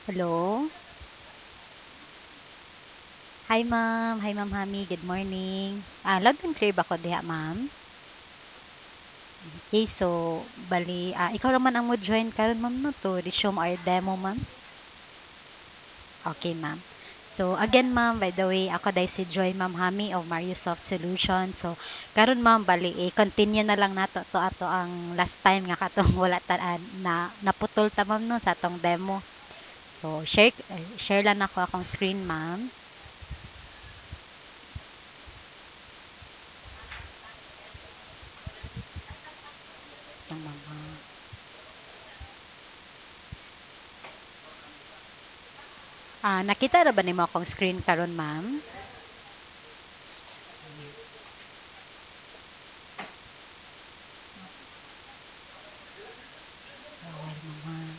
Hello. Hi, ma'am. Hi, ma'am Hami. Good morning. Loud and clear ba ko diha, ma'am? Okay, so, bali, ikaw naman ang mo join karon ma'am, no, to resume our demo, ma'am. Okay, ma'am. So, again, ma'am, by the way, ako dahil si Joy, ma'am Hami of Mariosoft Solutions. So, karon ma'am, bali, continue na lang nato to ato ang last time nga katong wala ta, na naputol ta, ma'am, no, sa atong demo. So, share lang ako akong screen, ma'am. Lang, ma'am. Nakita na ba nimo akong screen karon, ma'am? Bawal, ma'am.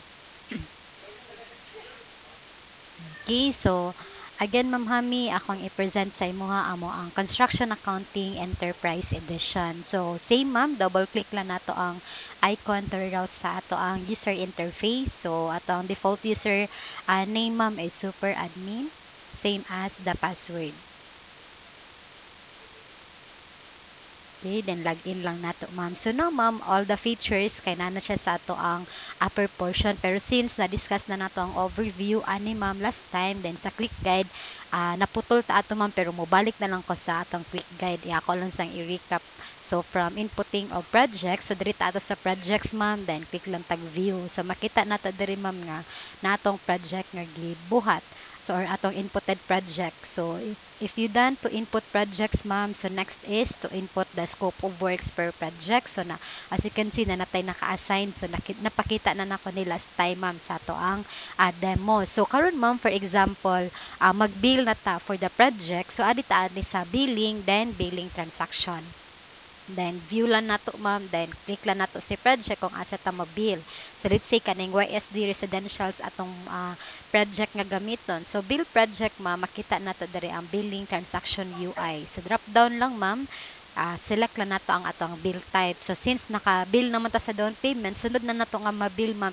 Okay, so again, Ma'am Hami, akong i-present sa imuha amo ang Construction Accounting Enterprise Edition. So, same ma'am, double click lang nato ang icon to route sa ato ang user interface. So, ato ang default user name ma'am is super admin, same as the password. Okay, then login lang nato, ma'am. So now, ma'am, all the features kay na siya sa ato ang upper portion. Pero since na-discuss na nato ang overview ani, ma'am, last time, then sa quick guide, naputol ta ato, ma'am, pero mobalik na lang ko sa atong quick guide. Ako lang sang i-recap. So from inputting of projects, so diri ta ato sa projects, ma'am, then click lang tag view. So makita nato diri, ma'am, nga na atong project nga gibuhat. So, or atong inputted project. So, if you done to input projects, ma'am, so next is to input the scope of works per project. So, as you can see, na natay naka-assign. So, napakita na nako ni last time, ma'am, sa to ang demo. So, karon ma'am, for example, mag-bill na ta for the project. So, adi ta ani sa billing, then billing transaction. Then, view lang nato, ma'am. Then, click lang nato si project kung asa ta mabill. So, let's say, kaning YSD residentials atong project nga gamiton. So, bill project, ma'am, makita nato diri ang billing transaction UI. So, drop down lang, ma'am. Select lang nato ang atong bill type. So, since naka-bill naman ta sa down payment, sunod na nato nga mabill, ma'am,